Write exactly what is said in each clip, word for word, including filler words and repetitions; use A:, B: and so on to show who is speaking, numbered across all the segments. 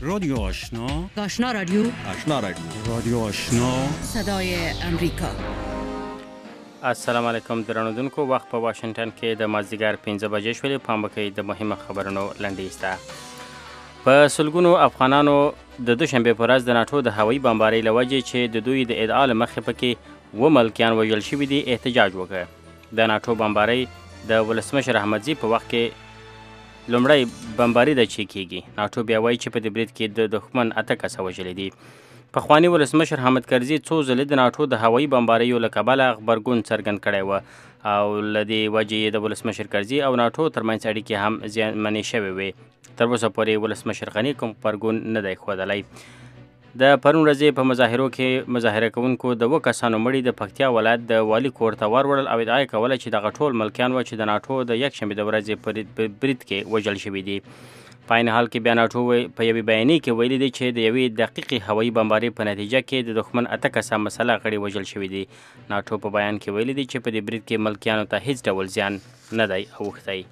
A: رادیو آشنا،
B: آشنا رادیو،
C: آشنا رادیو،
A: رادیو آشنا،
B: صدای امریکا.
D: السلام علیکم درنوونکو، وخت په واشنگټن کې د مازدیګر پنځه بجې شولې. پام وکړئ د مهمه خبرونو لنډیز ته. په سلګونو افغانانو د دوشنبې په ورځ د ناټو د هوایي بمبارۍ له وجې چې د دوی د ادعا له مخې پکې اووه ملکیان وژل شوي دي احتجاج وکړ. د ناټو بمبارۍ د ولسمشر احمدزي په وخت کې لومړی بمباري ده چې کیږي. ناټو بیا وایي چې په دې برید کې د دښمن اته کسه وژلي دي. پخوانی ولسمشر حامد کرزي څو ځلې د ناټو د هوایي بمباریو له کبله غبرګون څرګند کړی و او له دې وجې د ولسمشر کرزي او ناټو ترمنځ اړیکې هم زیانمنې شوې وې. تر اوسه پورې ولسمشر غني کوم غبرګون نه دی ښودلی. د پرون ورځې په مظاهرو کې مظاهره کوونکو د اووه کسانو مړي د پکتیا ولایت د والي کور ته ور وړل او ادعا یې کوله چې دغه ټول ملکیان و چې د ناټو د یکشنبې د ورځې په برید کې وژل شوي دي. په عین حال کې بیا ناټو په یوې بیانیې کې ویلي دي چې د یوې دقیقې هوایي بمبارۍ په نتیجه کې د دښمن اته کسه مسله غړي وژل شوي دي. ناټو په بیان کې ویلي دي چې په دې برید کې ملکیانو ته هیڅ ډول زیان نه دی اوښتی.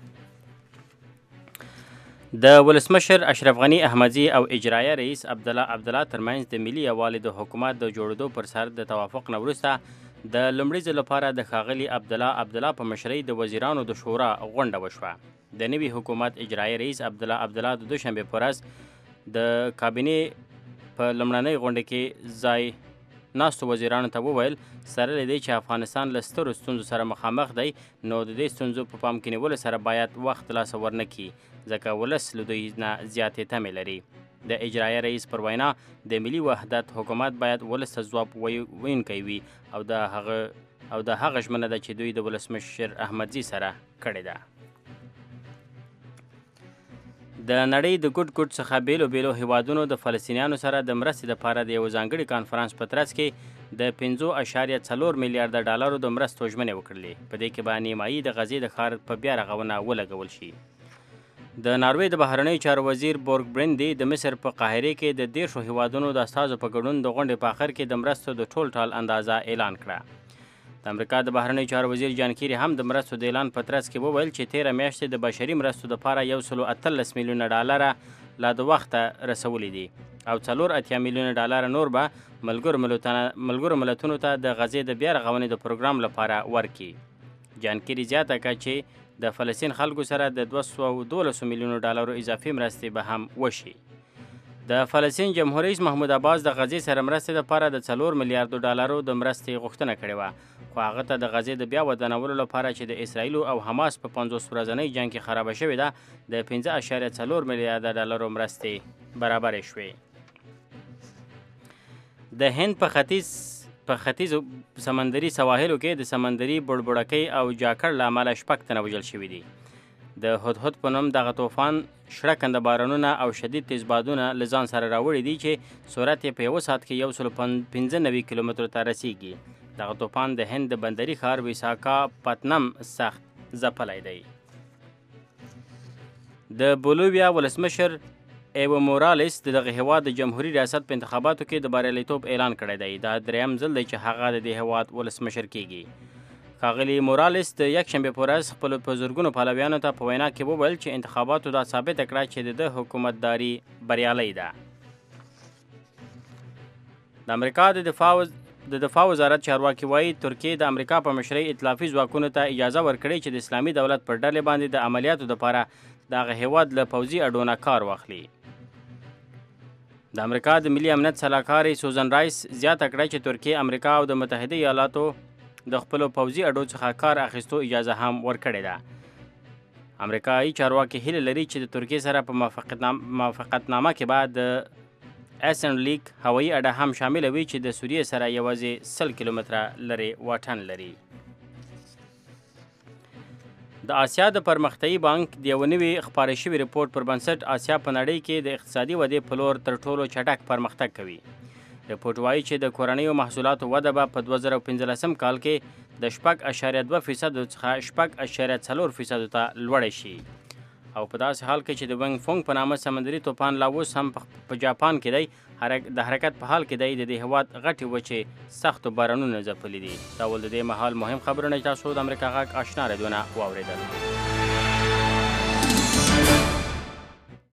D: د ولسمشر اشرف غني احمدزي او اجرایه رئیس عبدالله عبدالله ترمنځ د ملي یووالي د حکومت د جوړېدو پر سر د توافق نه وروسته د لومړي ځل لپاره د ښاغلي عبدالله عبدالله په مشرۍ د وزیرانو د شورا غونډه وشوه. د نوي حکومت اجرایي رئیس عبدالله عبدالله د دوشنبې په ورځ د کابینې په لومړنۍ غونډه کې ځای ناستو وزیرانو ته وویل سره له دې چې افغانستان له سترو ستونزو سره مخامخ دی، نو د دې ستونزو په پام کې نیولو سره باید وخت لاسه ورنه کړي ځکه ولس له دوی نه زیاتې تمې لري. د اجرایه رئیس پر وینا د ملي وحدت حکومت باید ولس ته ځواب ویونکی وي او د هغه او د هغه ژمنه ده چې دوی د ولسمشر احمدزي سره کړې ده. د نړۍ د ګوټ ګوټ څخه بیلو بیلو هیوادونو د فلسطینیانو سره د مرستې لپاره د یو ځانګړي کانفرانس په ترڅ کې د پنځه اعشاریه څلور میلیارډه ډالرو د مرستو ژمنې وکړلې. په دې کې به نیمایي د غزې د ښار په بیا رغونه ولګول شي. د ناروې د بهرنیو چارو وزیر بورګ برندي د مصر په قاهره کې د دیرشو هیوادونو د استازو په ګډون د غونډې په آخر کې د مرستو د ټول ټال اندازه اعلان کړه. د امریکا د بهرنیو چارو وزیر جان کیری هم د مرستو د اعلان په ترڅ کې وویل چې تیره میاشتې د بشري مرستو لپاره یو سلو اتلس میلیونه ډالره لا د وخته رسولي دي او څلور اتیا میلیونه ډالره نور به ملګرو ملتونو ته د غزې د بیا رغونې د پروګرام لپاره ورکړي. جان کیری زیاته کړه چې د فلسطین خلکو سره د دوه سوه دولسو میلیونو ډالرو اضافي مرستې به هم وشي. د فلسطین جمهور رئیس محمود عباس د غزې سره مرستې لپاره د څلور میلیارډو ډالرو د مرستې غوښتنه کړې وه، خو هغه ته د غزې د بیا ودانولو لپاره چې د اسرائیلو او حماس په پنځوس ورځنۍ جنګ کې خرابه شوې ده د پنځه اعشاریه څلور میلیارډه ډالرو مرستې برابرې شوې. د هند په ختیځ په ختیځو سمندري سواحلو کې د سمندري بړبړکۍ او جاکړ له امله شپږ تنه وژل شوي دي. د هدهد په نوم دغه طوفان شړکنده بارانونه او شدید تیز بادونه له ځان سره راوړي دي چې سرعت یې په یوه ساعت کې یو سلو پنځه نوي کیلومترو ته رسیږي. دغه طوفان د هند د بندري ښار ویساکا پتنم سخت ځپلی دی. د بولیویا ولسمشر ایو مورالس د دغه هیواد د جمهوریت ریاست په انتخاباتو کې د بریالیتوب اعلان کړی دی. دا دریم ځل دی چې هغه د دې هیواد ولسمشر کیږي. ښاغلي مورالس د یکشنبې په ورځ خپلو په زرګونو پلویانو ته په وینا کې وویل چې انتخاباتو دا ثابته کړه چې د ده حکومتداري بریالۍ ده. د امریکا د دفاع د دفاع وزارت چارواکي وایي ترکیې د امریکا په مشرۍ ائتلافي ځواکونو ته اجازه ورکړې چې د اسلامي دولت پر ډلې باندې د عملیاتو لپاره د هغه هیواد له پوځي اډو نه کار واخلي. د امریکا د ملي امنیت سلاکارې سوزن رایس زیاته کړه چې ترکیې امریکا او د متحده ایالاتو د خپلو پوځي اډو څخه کار اخیستو اجازه هم ورکړې ده. امریکایي چارواکي هیله لري چې د ترکیې سره په موافقتنامه کې به د ایسن لیک هوایي اډه هم شامله وي چې د سوریې سره یوازې سل کیلومتره لرې واټن لري. د آسیا د پرمختیایي بانک د یو نوي خپاره شوي رپورټ پر بنسټ آسیا په نړۍ کې د اقتصادي ودې په لور تر ټولو چټک پرمختګ کوي. رپورټ وایي چې د کورنیو محصولاتو وده به په دوه زره پنځلسم کال کې د شپږ اعشاریه دوه فیصدو څخه شپږ اعشاریه څلور فیصدو ته لوړه شي او په داسې حال کې چې د ونګ فونګ په نامه سمندري طوفان لا اوس هم په جاپان کې دی د حرکت په حال کې دی. د دې هیواد غټې وچې سختو بارانونه ځپلي دي. دا ول د دې مهال مهم خبرونه تاسو د امریکا غږ آشنا رادیو نه واورېدل.